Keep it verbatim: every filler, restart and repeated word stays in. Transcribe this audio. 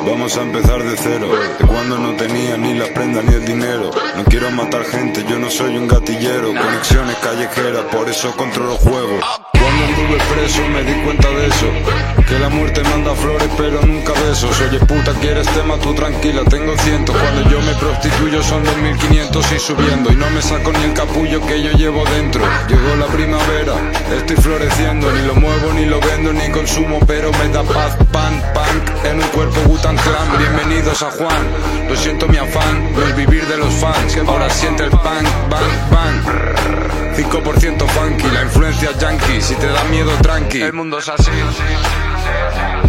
Vamos a empezar de cero, de cuando no tenía ni las prendas ni el dinero. No quiero matar gente, yo no soy un gatillero. Conexiones callejeras, por eso controlo juegos. Cuando anduve preso me di cuenta de eso, que la muerte manda flores pero nunca besos. Oye puta, ¿quieres tema? Tú tranquila, tengo cientos. Cuando yo me prostituyo son dos mil quinientos y subiendo. Y no me saco ni el capullo que yo llevo dentro. Llegó la primavera, estoy floreciendo. Ni lo muevo, ni lo vendo, ni consumo, pero me da paz, pan, punk en un cuerpo Wu-Tang Clan. Bienvenidos a Juan, lo siento mi afán, no es vivir de los fans. Ahora siente el punk, bang, bang. cinco por ciento funky, la influencia yankee. Si te da miedo, tranqui, el mundo es así.